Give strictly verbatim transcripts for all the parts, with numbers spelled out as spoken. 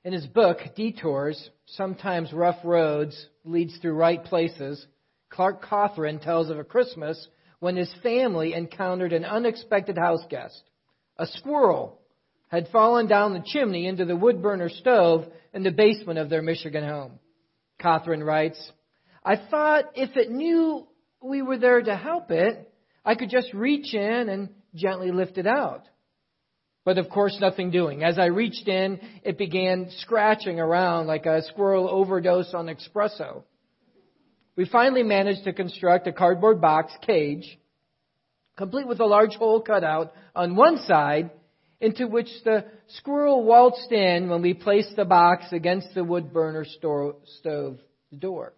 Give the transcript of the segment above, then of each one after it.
In his book, Detours, Sometimes Rough Roads Leads Through Right Places, Clark Cawthron tells of a Christmas when his family encountered an unexpected house guest. A squirrel had fallen down the chimney into the wood burner stove in the basement of their Michigan home. Cawthron writes, "I thought if it knew we were there to help it, I could just reach in and gently lift it out. But of course, nothing doing. As I reached in, it began scratching around like a squirrel overdose on espresso. We finally managed to construct a cardboard box cage, complete with a large hole cut out on one side, into which the squirrel waltzed in when we placed the box against the wood burner sto- stove door.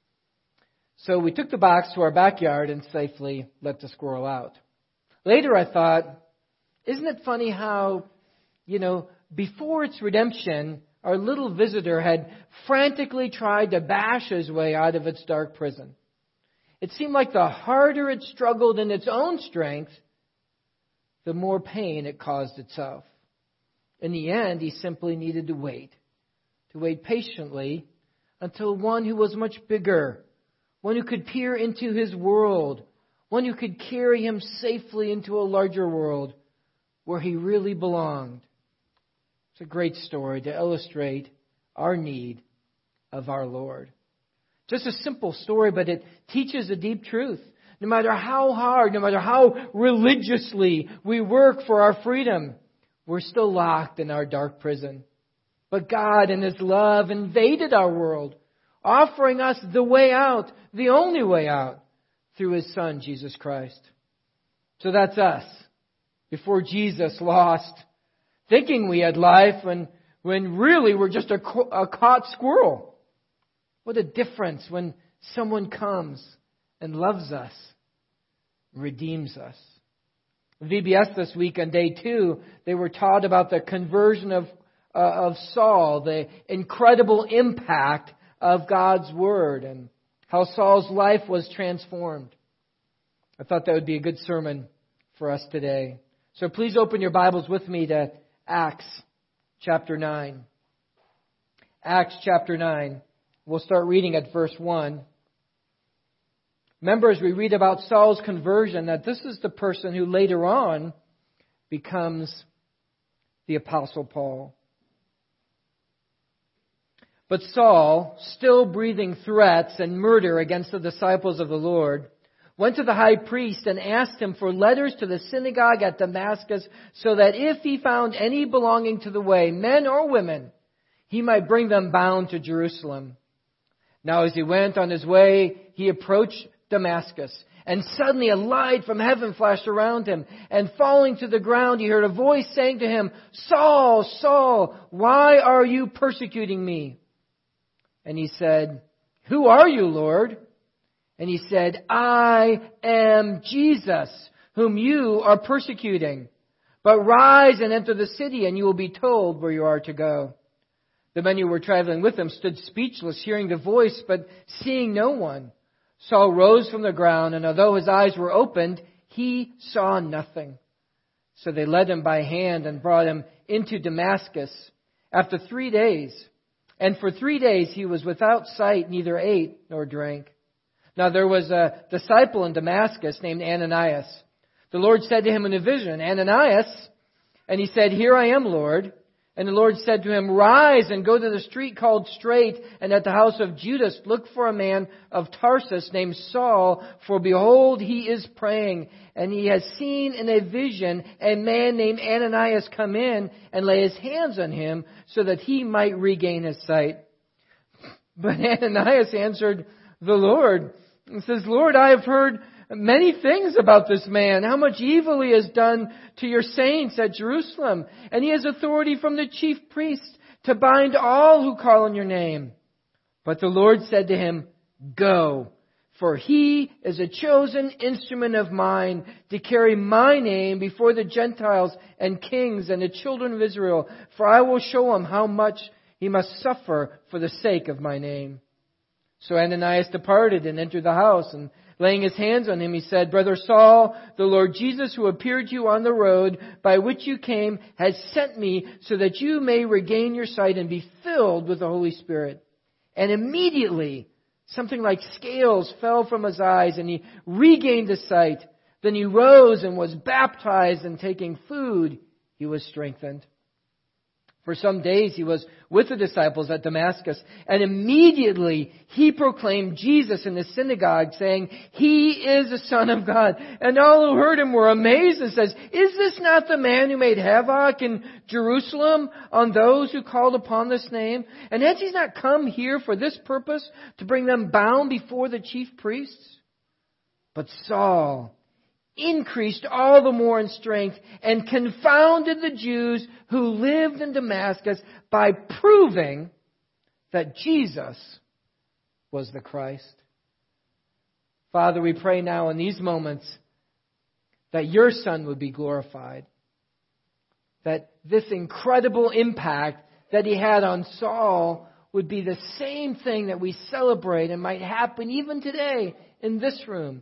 So we took the box to our backyard and safely let the squirrel out. Later I thought, isn't it funny how, you know, before its redemption, our little visitor had frantically tried to bash his way out of its dark prison. It seemed like the harder it struggled in its own strength, the more pain it caused itself. In the end, he simply needed to wait, to wait patiently until one who was much bigger, one who could peer into his world, one who could carry him safely into a larger world where he really belonged. It's a great story to illustrate our need of our Lord. Just a simple story, but it teaches a deep truth. No matter how hard, no matter how religiously we work for our freedom, we're still locked in our dark prison. But God in His love invaded our world, offering us the way out, the only way out, through His Son, Jesus Christ. So that's us. Before Jesus, lost, thinking we had life when, when really we're just a, a caught squirrel. What a difference when someone comes and loves us, redeems us. V B S this week on day two, they were taught about the conversion of, uh, of Saul, the incredible impact of God's Word, and how Saul's life was transformed. I thought that would be a good sermon for us today. So please open your Bibles with me to Acts chapter nine. Acts chapter nine. We'll start reading at verse one. Remember, as we read about Saul's conversion, that this is the person who later on becomes the Apostle Paul. But Saul, still breathing threats and murder against the disciples of the Lord, went to the high priest and asked him for letters to the synagogue at Damascus, so that if he found any belonging to the way, men or women, he might bring them bound to Jerusalem. Now as he went on his way, he approached Damascus, and suddenly a light from heaven flashed around him, and falling to the ground, he heard a voice saying to him, "Saul, Saul, why are you persecuting me?" And he said, "Who are you, Lord?" And he said, "I am Jesus, whom you are persecuting. But rise and enter the city, and you will be told where you are to go." The men who were traveling with him stood speechless, hearing the voice, but seeing no one. Saul rose from the ground, and although his eyes were opened, he saw nothing. So they led him by hand and brought him into Damascus. After three days, and for three days he was without sight, neither ate nor drank. Now there was a disciple in Damascus named Ananias. The Lord said to him in a vision, "Ananias." And he said, "Here I am, Lord." And the Lord said to him, "Rise and go to the street called Straight, and at the house of Judas look for a man of Tarsus named Saul, for behold, he is praying. And he has seen in a vision a man named Ananias come in and lay his hands on him so that he might regain his sight." But Ananias answered the Lord and says, "Lord, I have heard many things about this man, how much evil he has done to your saints at Jerusalem. And he has authority from the chief priest to bind all who call on your name." But the Lord said to him, "Go, for he is a chosen instrument of mine to carry my name before the Gentiles and kings and the children of Israel. For I will show him how much he must suffer for the sake of my name." So Ananias departed and entered the house, and Laying his hands on him, he said, "Brother Saul, the Lord Jesus who appeared to you on the road by which you came has sent me so that you may regain your sight and be filled with the Holy Spirit." And immediately, something like scales fell from his eyes and he regained his sight. Then he rose and was baptized, and taking food, he was strengthened. For some days he was with the disciples at Damascus, and immediately he proclaimed Jesus in the synagogue, saying, "He is the Son of God." And all who heard him were amazed and says, "Is this not the man who made havoc in Jerusalem on those who called upon this name? And has he not come here for this purpose, to bring them bound before the chief priests?" But Saul increased all the more in strength and confounded the Jews who lived in Damascus by proving that Jesus was the Christ. Father, we pray now in these moments that your Son would be glorified. That this incredible impact that he had on Saul would be the same thing that we celebrate and might happen even today in this room,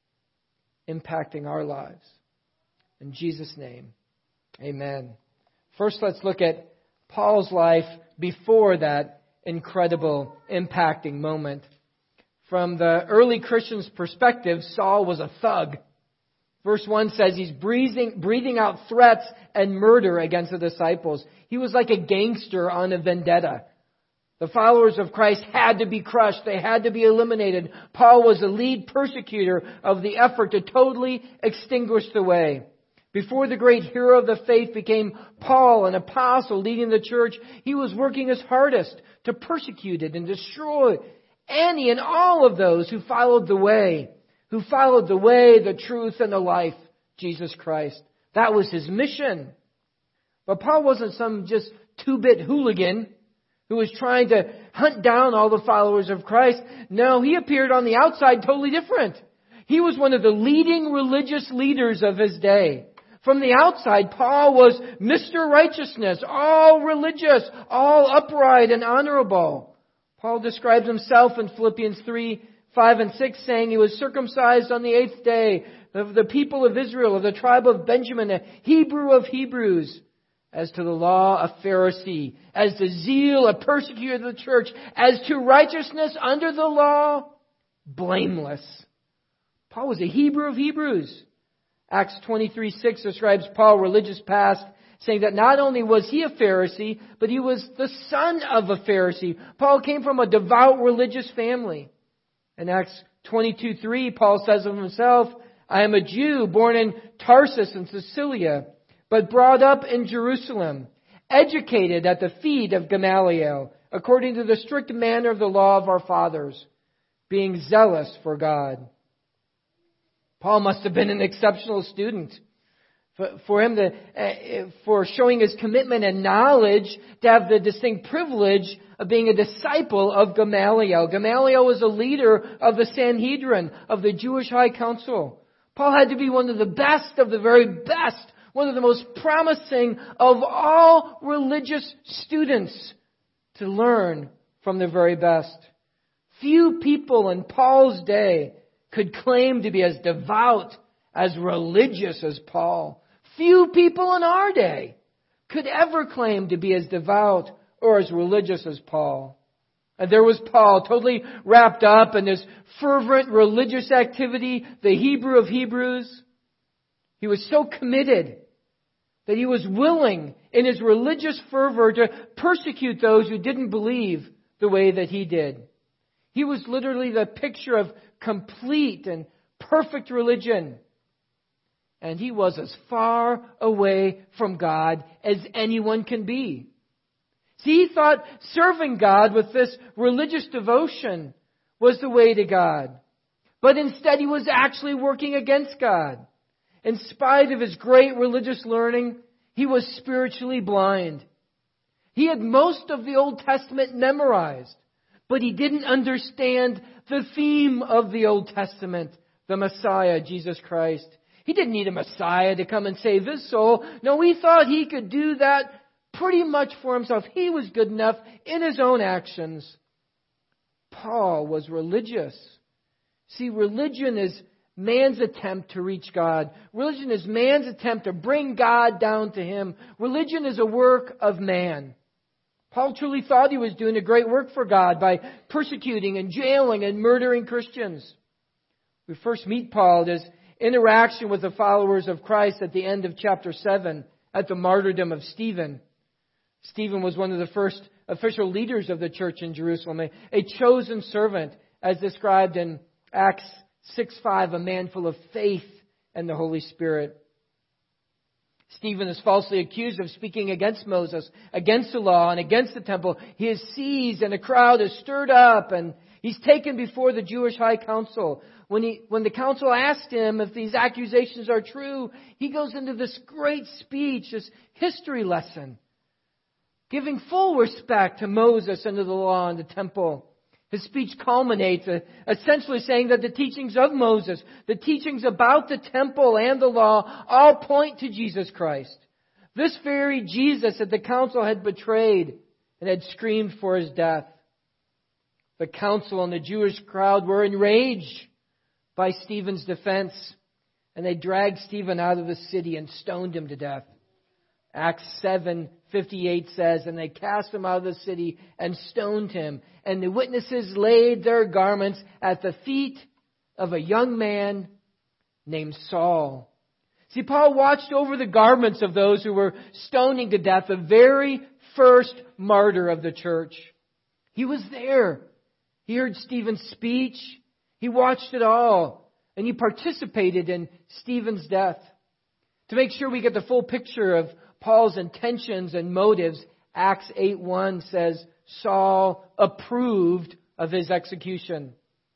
impacting our lives. In Jesus' name, amen. First, let's look at Paul's life before that incredible, impacting moment. From the early Christians' perspective, Saul was a thug. Verse one says he's breathing, breathing out threats and murder against the disciples. He was like a gangster on a vendetta. The followers of Christ had to be crushed. They had to be eliminated. Paul was the lead persecutor of the effort to totally extinguish the way. Before the great hero of the faith became Paul, an apostle leading the church, he was working his hardest to persecute it and destroy any and all of those who followed the way, who followed the way, the truth, and the life, Jesus Christ. That was his mission. But Paul wasn't some just two-bit hooligan who was trying to hunt down all the followers of Christ. No, he appeared on the outside totally different. He was one of the leading religious leaders of his day. From the outside, Paul was Mister Righteousness, all religious, all upright and honorable. Paul describes himself in Philippians three, five and six, saying he was circumcised on the eighth day, of the people of Israel, of the tribe of Benjamin, a Hebrew of Hebrews. As to the law, a Pharisee. As to zeal, a persecutor of the church. As to righteousness under the law, blameless. Paul was a Hebrew of Hebrews. Acts twenty-three six describes Paul's religious past, saying that not only was he a Pharisee, but he was the son of a Pharisee. Paul came from a devout religious family. In Acts twenty-two three, Paul says of himself, "I am a Jew born in Tarsus in Cilicia, but brought up in Jerusalem, educated at the feet of Gamaliel, according to the strict manner of the law of our fathers, being zealous for God." Paul must have been an exceptional student. For him to, for showing his commitment and knowledge, to have the distinct privilege of being a disciple of Gamaliel. Gamaliel was a leader of the Sanhedrin, of the Jewish High Council. Paul had to be one of the best of the very best, one of the most promising of all religious students to learn from the very best. Few people in Paul's day could claim to be as devout, as religious as Paul. Few people in our day could ever claim to be as devout or as religious as Paul. And there was Paul, totally wrapped up in this fervent religious activity, the Hebrew of Hebrews. He was so committed that he was willing, in his religious fervor, to persecute those who didn't believe the way that he did. He was literally the picture of complete and perfect religion. And he was as far away from God as anyone can be. See, he thought serving God with this religious devotion was the way to God. But instead he was actually working against God. In spite of his great religious learning, he was spiritually blind. He had most of the Old Testament memorized, but he didn't understand the theme of the Old Testament, the Messiah, Jesus Christ. He didn't need a Messiah to come and save his soul. No, he thought he could do that pretty much for himself. He was good enough in his own actions. Paul was religious. See, religion is man's attempt to reach God. Religion is man's attempt to bring God down to him. Religion is a work of man. Paul truly thought he was doing a great work for God by persecuting and jailing and murdering Christians. We first meet Paul at his interaction with the followers of Christ at the end of chapter seven at the martyrdom of Stephen. Stephen was one of the first official leaders of the church in Jerusalem, a, a chosen servant, as described in Acts six five, a man full of faith and the Holy Spirit. Stephen is falsely accused of speaking against Moses, against the law, and against the temple. He is seized and a crowd is stirred up, and he's taken before the Jewish high council. When he, when the council asked him if these accusations are true, he goes into this great speech, this history lesson, giving full respect to Moses and to the law and the temple. His speech culminates uh, essentially saying that the teachings of Moses, the teachings about the temple and the law, all point to Jesus Christ. This very Jesus that the council had betrayed and had screamed for his death. The council and the Jewish crowd were enraged by Stephen's defense, and they dragged Stephen out of the city and stoned him to death. Acts seven fifty-eight says, and they cast him out of the city and stoned him. And the witnesses laid their garments at the feet of a young man named Saul. See, Paul watched over the garments of those who were stoning to death, the very first martyr of the church. He was there. He heard Stephen's speech. He watched it all. And he participated in Stephen's death. To make sure we get the full picture of Paul's intentions and motives, Acts eight one says, Saul approved of his execution.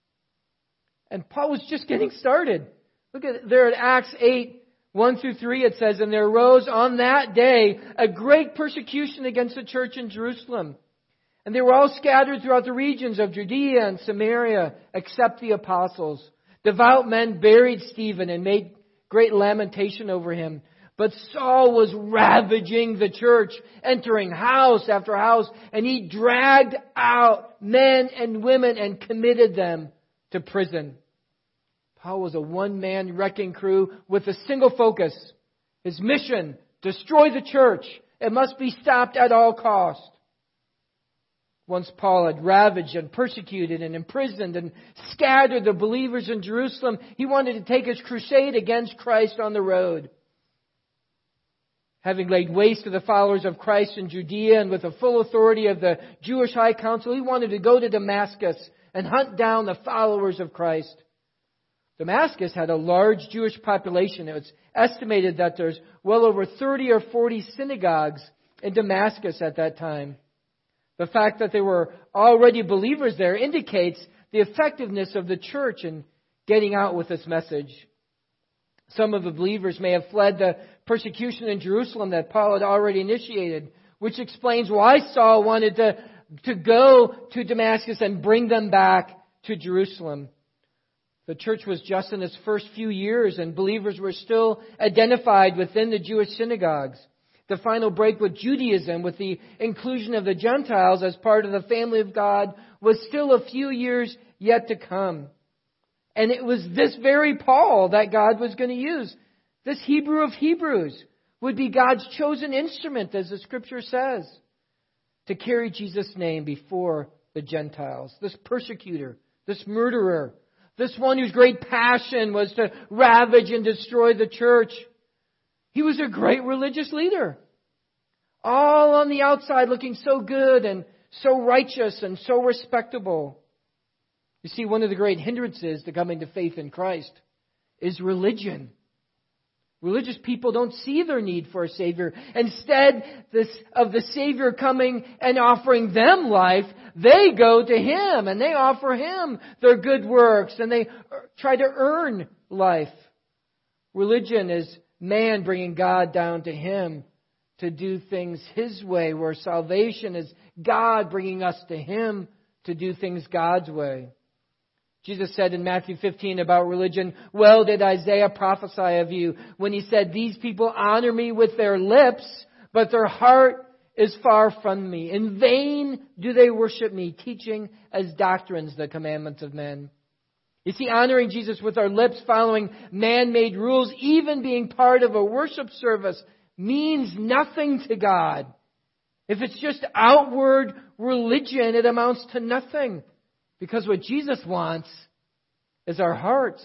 And Paul was just getting started. Look at there at Acts eight one through three, it says, and there arose on that day a great persecution against the church in Jerusalem. And they were all scattered throughout the regions of Judea and Samaria, except the apostles. Devout men buried Stephen and made great lamentation over him. But Saul was ravaging the church, entering house after house, and he dragged out men and women and committed them to prison. Paul was a one-man wrecking crew with a single focus. His mission, destroy the church. It must be stopped at all cost. Once Paul had ravaged and persecuted and imprisoned and scattered the believers in Jerusalem, he wanted to take his crusade against Christ on the road. Having laid waste to the followers of Christ in Judea and with the full authority of the Jewish high council, he wanted to go to Damascus and hunt down the followers of Christ. Damascus had a large Jewish population. It was estimated that there's well over thirty or forty synagogues in Damascus at that time. The fact that they were already believers there indicates the effectiveness of the church in getting out with this message. Some of the believers may have fled the persecution in Jerusalem that Paul had already initiated, which explains why Saul wanted to, to go to Damascus and bring them back to Jerusalem. The church was just in its first few years, and believers were still identified within the Jewish synagogues. The final break with Judaism, with the inclusion of the Gentiles as part of the family of God, was still a few years yet to come. And it was this very Paul that God was going to use. This Hebrew of Hebrews would be God's chosen instrument, as the Scripture says, to carry Jesus' name before the Gentiles. This persecutor, this murderer, this one whose great passion was to ravage and destroy the church. He was a great religious leader. All on the outside looking so good and so righteous and so respectable. You see, one of the great hindrances to coming to faith in Christ is religion. Religious people don't see their need for a Savior. Instead this, of the Savior coming and offering them life, they go to Him and they offer Him their good works and they try to earn life. Religion is man bringing God down to Him to do things His way, where salvation is God bringing us to Him to do things God's way. Jesus said in Matthew fifteen about religion, well did Isaiah prophesy of you when he said, these people honor me with their lips, but their heart is far from me. In vain do they worship me, teaching as doctrines the commandments of men. You see, honoring Jesus with our lips, following man-made rules, even being part of a worship service, means nothing to God. If it's just outward religion, it amounts to nothing. Because what Jesus wants is our hearts.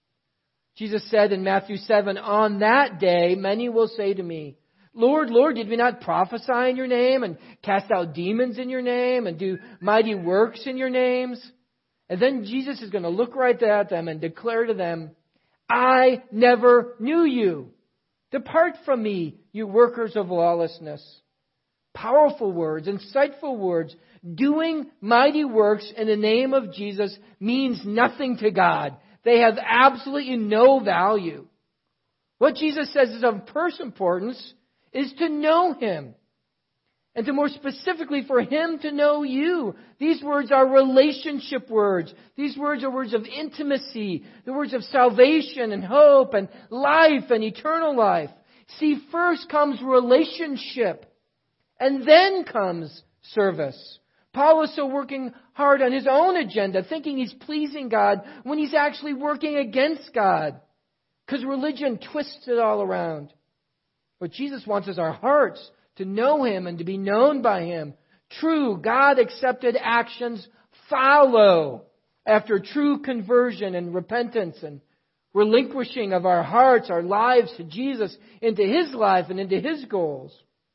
Jesus said in Matthew seven, "On that day, many will say to me, 'Lord, Lord, did we not prophesy in your name and cast out demons in your name and do mighty works in your names?' And then Jesus is going to look right at them and declare to them, 'I never knew you. Depart from me, you workers of lawlessness.'" Powerful words, insightful words. Doing mighty works in the name of Jesus means nothing to God. They have absolutely no value. What Jesus says is of first importance is to know Him. And to more specifically for Him to know you. These words are relationship words. These words are words of intimacy. The words of salvation and hope and life and eternal life. See, first comes relationship. And then comes service. Paul is so working hard on his own agenda, thinking he's pleasing God when he's actually working against God. Because religion twists it all around. What Jesus wants is our hearts to know Him and to be known by Him. True God-accepted actions follow after true conversion and repentance and relinquishing of our hearts, our lives to Jesus, into His life and into His goals.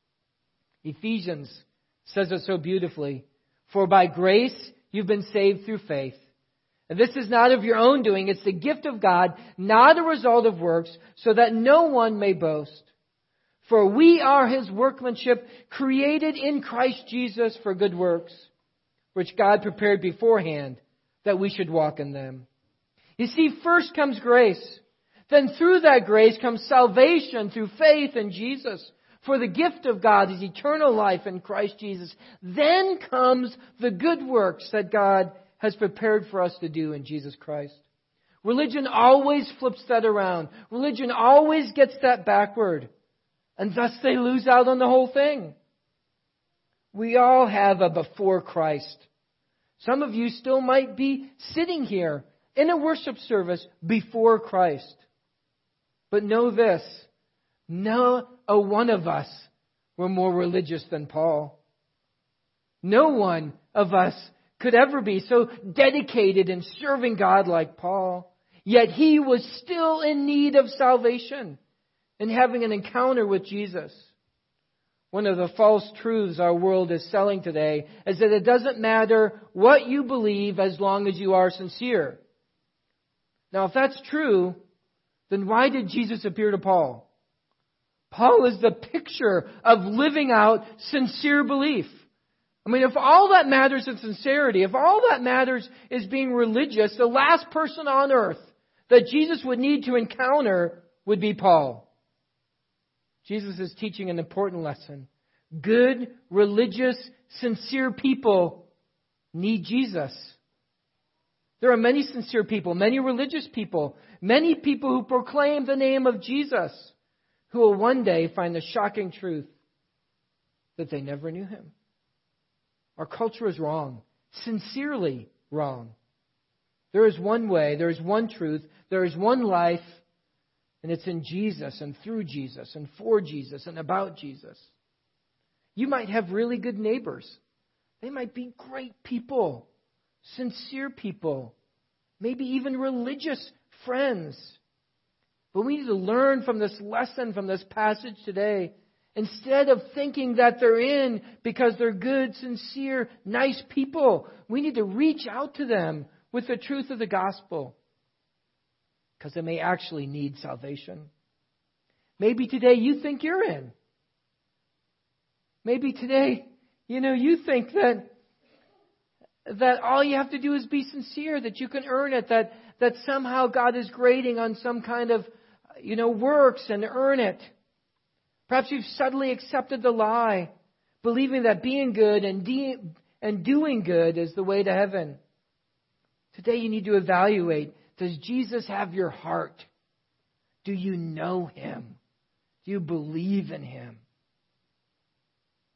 Ephesians says it so beautifully. "For by grace you've been saved through faith. And this is not of your own doing, it's the gift of God, not a result of works, so that no one may boast. For we are His workmanship, created in Christ Jesus for good works, which God prepared beforehand that we should walk in them." You see, first comes grace. Then through that grace comes salvation through faith in Jesus. For the gift of God is eternal life in Christ Jesus. Then comes the good works that God has prepared for us to do in Jesus Christ. Religion always flips that around. Religion always gets that backward. And thus they lose out on the whole thing. We all have a before Christ. Some of you still might be sitting here in a worship service before Christ. But know this, no a one of us were more religious than Paul. No one of us could ever be so dedicated in serving God like Paul. Yet he was still in need of salvation and having an encounter with Jesus. One of the false truths our world is selling today is that it doesn't matter what you believe as long as you are sincere. Now, if that's true, then why did Jesus appear to Paul? Paul is the picture of living out sincere belief. I mean, if all that matters is sincerity, if all that matters is being religious, the last person on earth that Jesus would need to encounter would be Paul. Jesus is teaching an important lesson. Good, religious, sincere people need Jesus. There are many sincere people, many religious people, many people who proclaim the name of Jesus, who will one day find the shocking truth that they never knew Him. Our culture is wrong, sincerely wrong. There is one way, there is one truth, there is one life, and it's in Jesus and through Jesus and for Jesus and about Jesus. You might have really good neighbors. They might be great people, sincere people, maybe even religious friends. But we need to learn from this lesson, from this passage today. Instead of thinking that they're in because they're good, sincere, nice people, we need to reach out to them with the truth of the gospel. Because they may actually need salvation. Maybe today you think you're in. Maybe today, you know, you think that that all you have to do is be sincere, that you can earn it, that that somehow God is grading on some kind of, you know, works and earn it. Perhaps you've suddenly accepted the lie, believing that being good and de- and doing good is the way to heaven. Today you need to evaluate, does Jesus have your heart? Do you know Him? Do you believe in Him?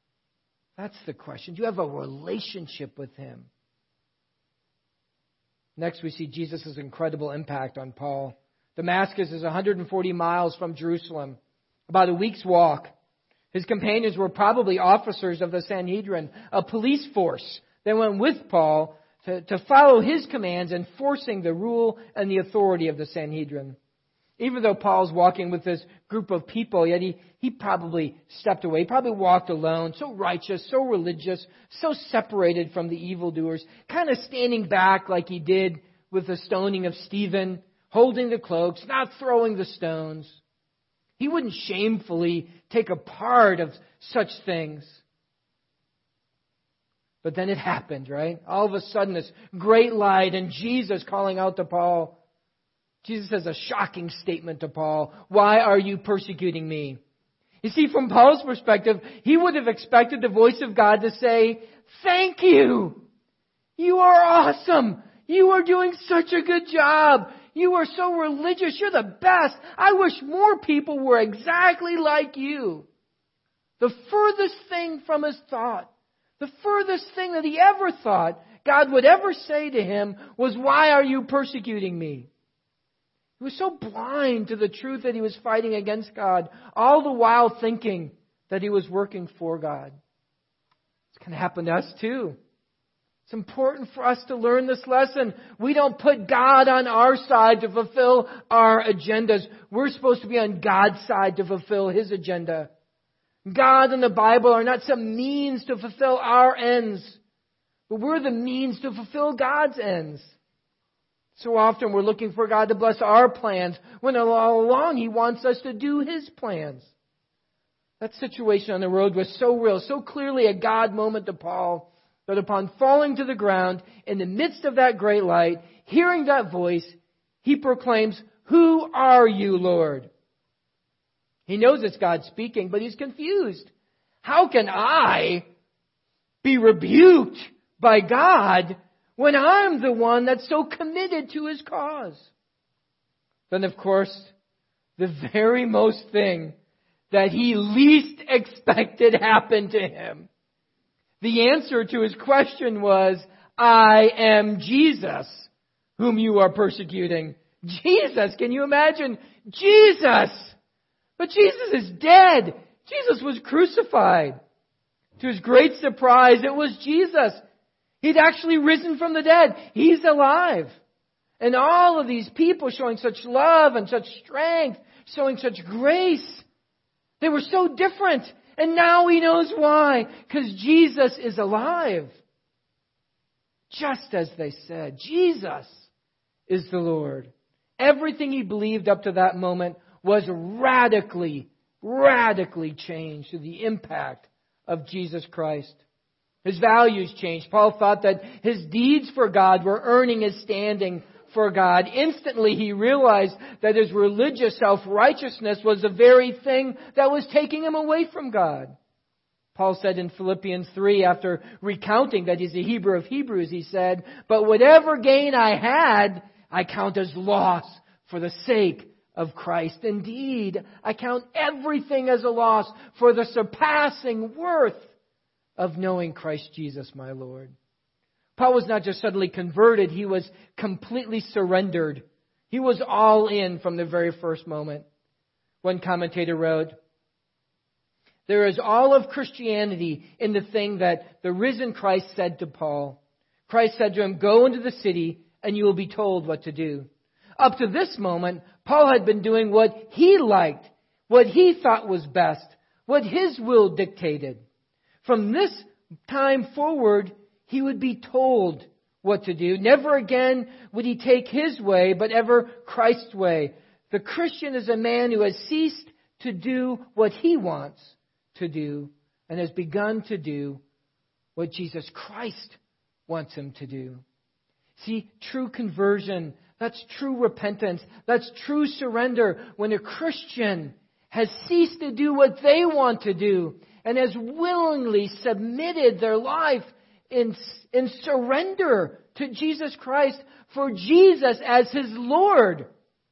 That's the question. Do you have a relationship with Him? Next, we see Jesus' incredible impact on Paul. Damascus is one hundred forty miles from Jerusalem, about a week's walk. His companions were probably officers of the Sanhedrin, a police force that went with Paul to, to follow his commands, enforcing the rule and the authority of the Sanhedrin. Even though Paul's walking with this group of people, yet he, he probably stepped away, probably walked alone, so righteous, so religious, so separated from the evildoers, kind of standing back like he did with the stoning of Stephen, holding the cloaks, not throwing the stones. He wouldn't shamefully take a part of such things. But then it happened, right? All of a sudden, this great light and Jesus calling out to Paul. Jesus has a shocking statement to Paul. Why are you persecuting me? You see, from Paul's perspective, he would have expected the voice of God to say, thank you. You are awesome. You are doing such a good job. You are so religious. You're the best. I wish more people were exactly like you. The furthest thing from his thought, the furthest thing that he ever thought God would ever say to him was, why are you persecuting me? He was so blind to the truth that he was fighting against God, all the while thinking that he was working for God. It's going to happen to us too. It's important for us to learn this lesson. We don't put God on our side to fulfill our agendas. We're supposed to be on God's side to fulfill His agenda. God and the Bible are not some means to fulfill our ends, but we're the means to fulfill God's ends. So often we're looking for God to bless our plans when all along He wants us to do His plans. That situation on the road was so real, so clearly a God moment to Paul, that upon falling to the ground in the midst of that great light, hearing that voice, he proclaims, "Who are you, Lord?" He knows it's God speaking, but he's confused. How can I be rebuked by God when I'm the one that's so committed to His cause? Then, of course, the very most thing that he least expected happened to him. The answer to his question was, I am Jesus, whom you are persecuting. Jesus, can you imagine? Jesus! But Jesus is dead. Jesus was crucified. To his great surprise, it was Jesus. He'd actually risen from the dead. He's alive. And all of these people showing such love and such strength, showing such grace, they were so different. And now he knows why. Because Jesus is alive. Just as they said, Jesus is the Lord. Everything he believed up to that moment was radically, radically changed through the impact of Jesus Christ. His values changed. Paul thought that his deeds for God were earning his standing for God. Instantly he realized that his religious self-righteousness was the very thing that was taking him away from God. Paul said in Philippians three, after recounting that he's a Hebrew of Hebrews, he said, "But whatever gain I had, I count as loss for the sake of Christ. Indeed, I count everything as a loss for the surpassing worth of knowing Christ Jesus my Lord." Paul was not just suddenly converted, he was completely surrendered. He was all in from the very first moment. One commentator wrote, "There is all of Christianity in the thing that the risen Christ said to Paul. Christ said to him, 'Go into the city and you will be told what to do.' Up to this moment, Paul had been doing what he liked, what he thought was best, what his will dictated. From this time forward, he would be told what to do. Never again would he take his way, but ever Christ's way. The Christian is a man who has ceased to do what he wants to do and has begun to do what Jesus Christ wants him to do." See, true conversion, that's true repentance, that's true surrender when a Christian has ceased to do what they want to do and has willingly submitted their life in, in surrender to Jesus Christ for Jesus as his Lord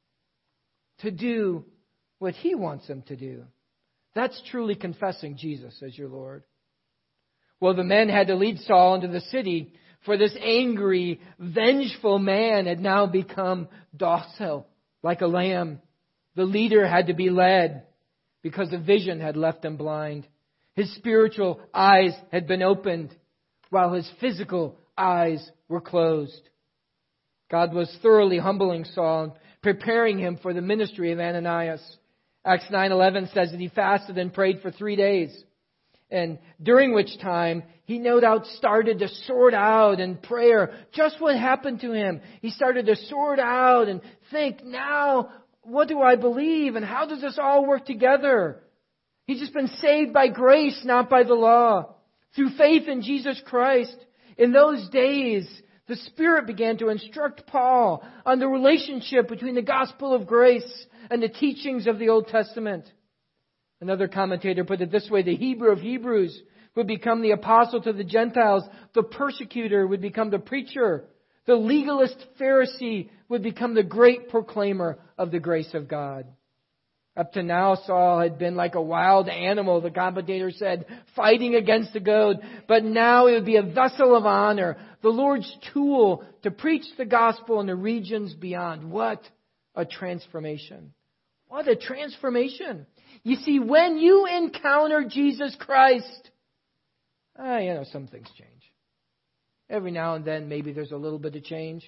to do what he wants them to do. That's truly confessing Jesus as your Lord. Well, the men had to lead Saul into the city For this angry, vengeful man had now become docile, like a lamb. The leader had to be led because the vision had left him blind. His spiritual eyes had been opened while his physical eyes were closed. God was thoroughly humbling Saul and preparing him for the ministry of Ananias. Acts nine eleven says that he fasted and prayed for three days. And during which time, he no doubt started to sort out in prayer just what happened to him. He started to sort out and think, now, what do I believe? And how does this all work together? He's just been saved by grace, not by the law. Through faith in Jesus Christ. In those days, the Spirit began to instruct Paul on the relationship between the gospel of grace and the teachings of the Old Testament. Another commentator put it this way: the Hebrew of Hebrews would become the apostle to the Gentiles. The persecutor would become the preacher. The legalist Pharisee would become the great proclaimer of the grace of God. Up to now, Saul had been like a wild animal, the commentator said, fighting against the goad. But now he would be a vessel of honor, the Lord's tool to preach the gospel in the regions beyond. What a transformation. What a transformation. You see, when you encounter Jesus Christ, ah, you know, some things change. Every now and then, maybe there's a little bit of change.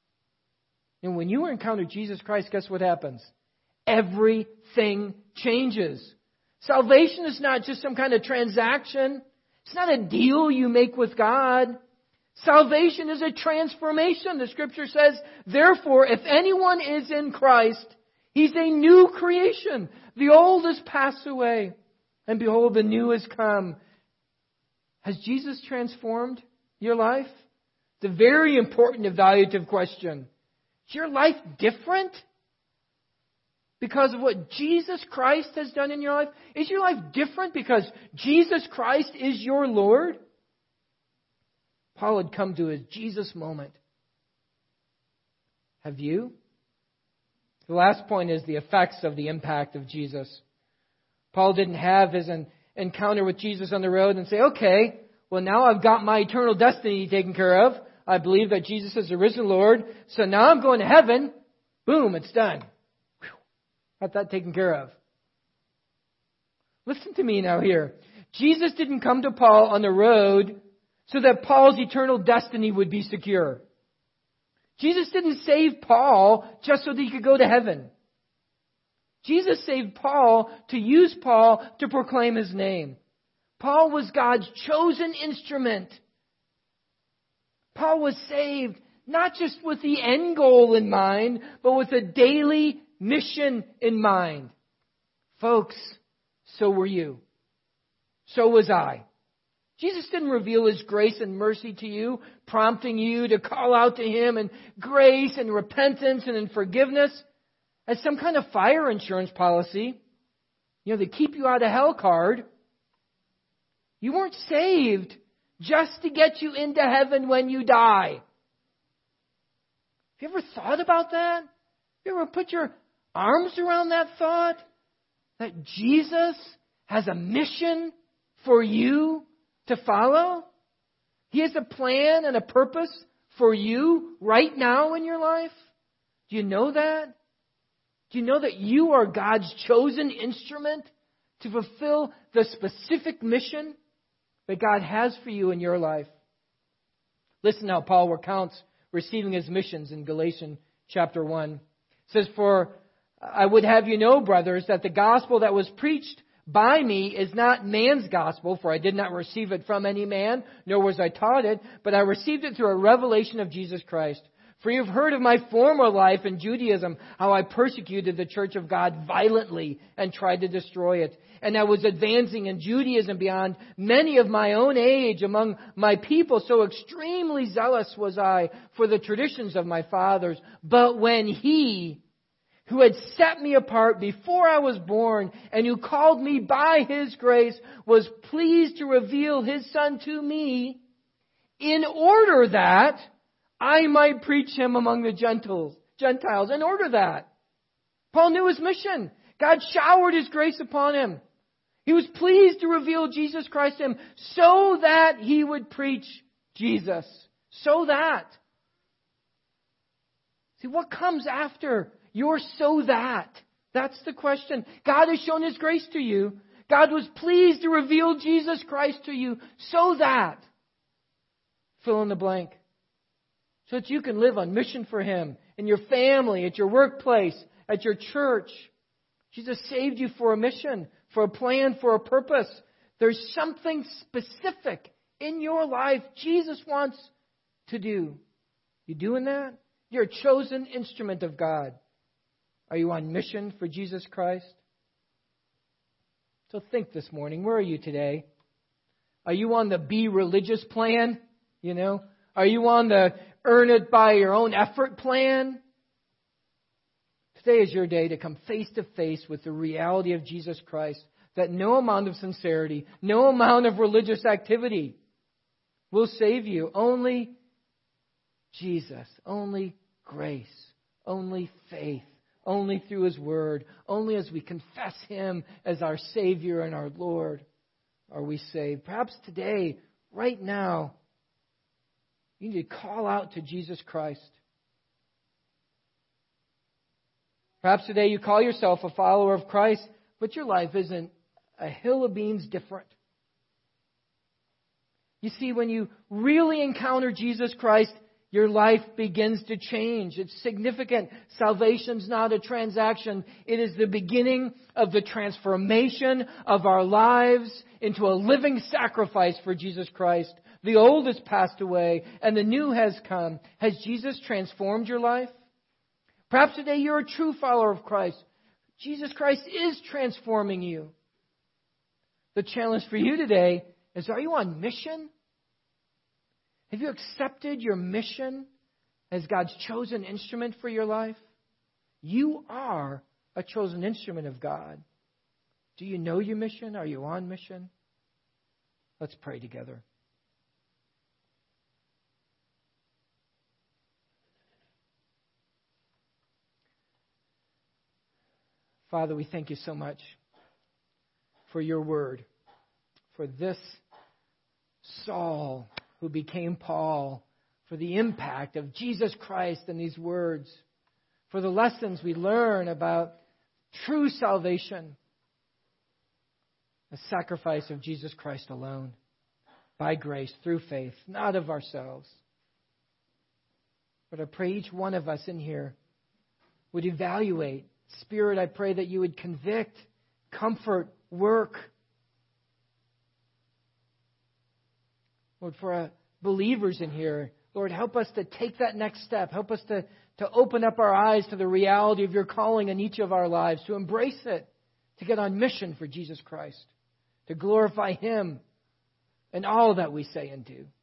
And when you encounter Jesus Christ, guess what happens? Everything changes. Salvation is not just some kind of transaction. It's not a deal you make with God. Salvation is a transformation. The Scripture says, therefore, if anyone is in Christ, he's a new creation. The old has passed away, and behold, the new has come. Has Jesus transformed your life? The very important evaluative question. Is your life different because of what Jesus Christ has done in your life? Is your life different because Jesus Christ is your Lord? Paul had come to his Jesus moment. Have you? The last point is the effects of the impact of Jesus. Paul didn't have his encounter with Jesus on the road and say, okay, well now I've got my eternal destiny taken care of. I believe that Jesus is the risen Lord. So now I'm going to heaven. Boom, it's done. Whew. Got that taken care of. Listen to me now here. Jesus didn't come to Paul on the road so that Paul's eternal destiny would be secure. Jesus didn't save Paul just so that he could go to heaven. Jesus saved Paul to use Paul to proclaim his name. Paul was God's chosen instrument. Paul was saved not just with the end goal in mind, but with a daily mission in mind. Folks, so were you. So was I. Jesus didn't reveal His grace and mercy to you, prompting you to call out to Him in grace and repentance and in forgiveness as some kind of fire insurance policy. You know, the keep you out of hell card. You weren't saved just to get you into heaven when you die. Have you ever thought about that? Have you ever put your arms around that thought? That Jesus has a mission for you to follow? He has a plan and a purpose for you right now in your life? Do you know that? Do you know that you are God's chosen instrument to fulfill the specific mission that God has for you in your life? Listen how Paul recounts receiving his missions in Galatians chapter one. It says, "For I would have you know, brothers, that the gospel that was preached by me is not man's gospel, for I did not receive it from any man, nor was I taught it, but I received it through a revelation of Jesus Christ. For you have heard of my former life in Judaism, how I persecuted the church of God violently and tried to destroy it. And I was advancing in Judaism beyond many of my own age among my people. So extremely zealous was I for the traditions of my fathers. But when He, who had set me apart before I was born, and who called me by His grace, was pleased to reveal His Son to me, in order that I might preach Him among the Gentiles. Gentiles, in order that. Paul knew his mission. God showered His grace upon him. He was pleased to reveal Jesus Christ to him so that he would preach Jesus. So that. See, what comes after your so that? That's the question. God has shown His grace to you. God was pleased to reveal Jesus Christ to you so that. Fill in the blank. So that you can live on mission for Him in your family, at your workplace, at your church. Jesus saved you for a mission, for a plan, for a purpose. There's something specific in your life Jesus wants to do. You doing that? You're a chosen instrument of God. Are you on mission for Jesus Christ? So think this morning, where are you today? Are you on the be religious plan? You know? Are you on the earn it by your own effort plan? Today is your day to come face to face with the reality of Jesus Christ, that no amount of sincerity, no amount of religious activity will save you. Only Jesus, only grace, only faith, only through His Word, only as we confess Him as our Savior and our Lord are we saved. Perhaps today, right now, you need to call out to Jesus Christ. Perhaps today you call yourself a follower of Christ, but your life isn't a hill of beans different. You see, when you really encounter Jesus Christ, your life begins to change. It's significant. Salvation's not a transaction. It is the beginning of the transformation of our lives into a living sacrifice for Jesus Christ. The old has passed away and the new has come. Has Jesus transformed your life? Perhaps today you're a true follower of Christ. Jesus Christ is transforming you. The challenge for you today is, are you on mission? Have you accepted your mission as God's chosen instrument for your life? You are a chosen instrument of God. Do you know your mission? Are you on mission? Let's pray together. Father, we thank You so much for Your Word, for this Saul who became Paul, for the impact of Jesus Christ in these words, for the lessons we learn about true salvation, the sacrifice of Jesus Christ alone, by grace, through faith, not of ourselves. But I pray each one of us in here would evaluate. Spirit, I pray that You would convict, comfort, work. Lord, for uh, believers in here, Lord, help us to take that next step. Help us to, to open up our eyes to the reality of Your calling in each of our lives, to embrace it, to get on mission for Jesus Christ, to glorify Him in all that we say and do.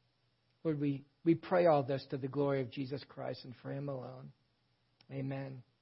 Lord, we, we pray all this to the glory of Jesus Christ and for Him alone. Amen.